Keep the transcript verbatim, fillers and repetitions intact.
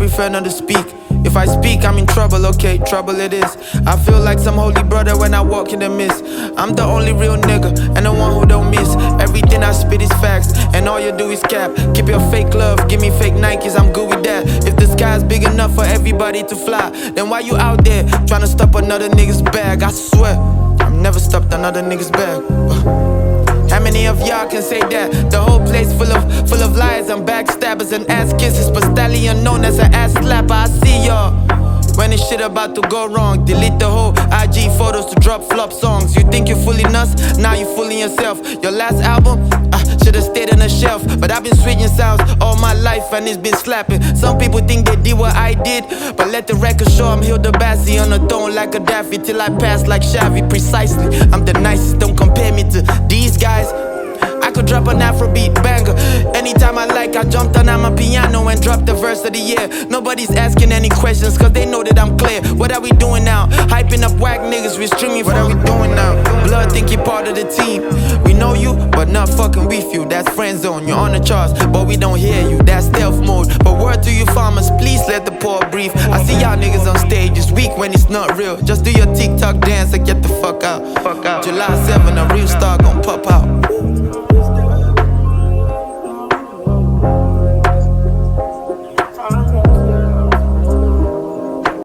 prefer not to speak. If I speak, I'm in trouble, okay, trouble it is. I feel like some holy brother when I walk in the mist. I'm the only real nigga, and the one who don't miss. Everything I spit is facts, and all you do is cap. Keep your fake love, give me fake Nikes, I'm good with that. If the sky's big enough for everybody to fly, then why you out there trying to stop another nigga's bag? I swear, I've never stopped another nigga's bag. How many of y'all can say that? The whole place full of full of lies and backstabbers and ass kisses, but stallion known as an ass slapper. I see y'all when this shit about to go wrong. Delete the whole I G photos to drop flop songs. You think you're fooling us? Now you fooling yourself. Your last album, I should've stayed on the shelf, but I've been switching sounds all my life and it's been slapping. Some people think they did what I did, but let the record show I'm Hilda Bassi on the throne like a Daffy till I pass like Xavi. Precisely, I'm the nicest. Don't compare me to these guys. I could drop an Afrobeat banger anytime I like. I jumped on my piano and dropped the verse of the year. Nobody's asking any questions cause they know that I'm clear. What are we doing now? Hyping up whack niggas we streaming. What are we doing now? Blood think you part of the team. We know you but not fucking with you. That's friend zone. You're on the charts but we don't hear you. That's stealth mode. But word to you farmers, please let the poor breathe. I see y'all niggas on stage. It's weak when it's not real. Just do your TikTok dance and get the fuck out. Fuck out. July seventh, a real star gon' pop